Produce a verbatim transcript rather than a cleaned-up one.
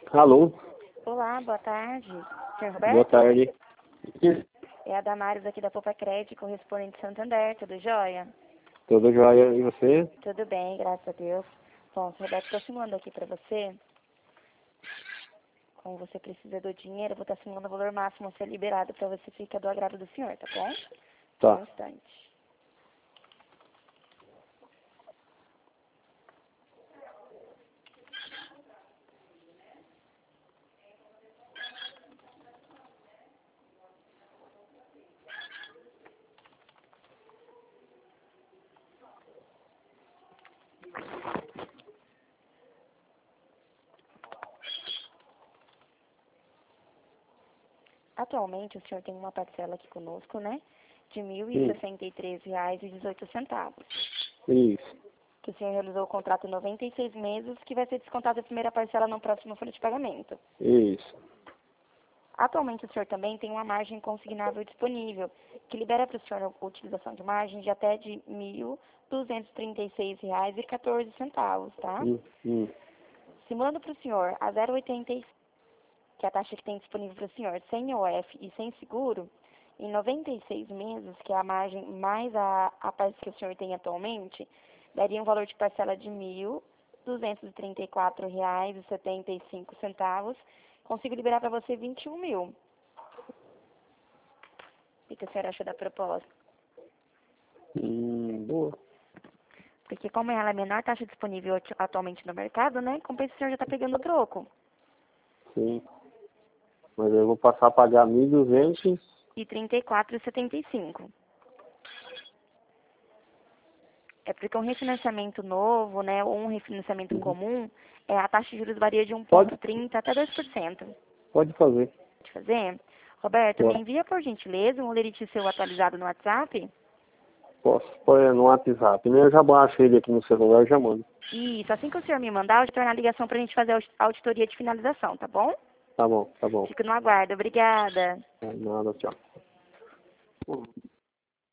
Alô? Olá, boa tarde. senhor Roberto? Boa tarde. É a Damares aqui da Poupa Crédito, correspondente de Santander, tudo jóia? Tudo jóia, e você? Tudo bem, graças a Deus. Bom, senhor Roberto, estou simulando aqui para você. Como você precisa do dinheiro, eu vou estar simulando o valor máximo a ser liberado para você ficar do agrado do senhor, tá bom? Só um Tá. instante. Atualmente, o senhor tem uma parcela aqui conosco, né? De mil e sessenta e três reais e dezoito centavos. Isso. Que o senhor realizou o contrato em noventa e seis meses, que vai ser descontada a primeira parcela no próximo folha de pagamento. Isso. Atualmente, o senhor também tem uma margem consignável disponível, que libera para o senhor a utilização de margem de até de mil duzentos e trinta e seis reais e quatorze centavos, tá? Hum, hum. Simulando para o senhor a zero vírgula oitenta e cinco, que é a taxa que tem disponível para o senhor, sem O F e sem seguro, em noventa e seis meses, que é a margem mais a, a parte que o senhor tem atualmente, daria um valor de parcela de mil duzentos e trinta e quatro reais e setenta e cinco centavos. Consigo liberar para você vinte e um mil. O que a senhora acha da proposta? Hum, boa. Porque como ela é a menor taxa disponível atu- atualmente no mercado, né? Compensa o senhor já está pegando o troco. Sim. Mas eu vou passar a pagar mil e duzentos. E trinta e quatro reais e setenta e cinco. É porque um refinanciamento novo, né, ou um refinanciamento Uhum. comum, é, a taxa de juros varia de Pode, um vírgula trinta até dois por cento. pode fazer. Pode fazer? Roberto, me Posso, envia por gentileza um lerite seu atualizado no WhatsApp? posso pôr no WhatsApp, né? Eu já baixo ele aqui no celular e já mando. Isso, assim que o senhor me mandar, eu te tornar a ligação para a gente fazer a audi- auditoria de finalização, tá bom? Tá bom, tá bom. Fico no aguardo. Obrigada. É, nada, tchau. Hum.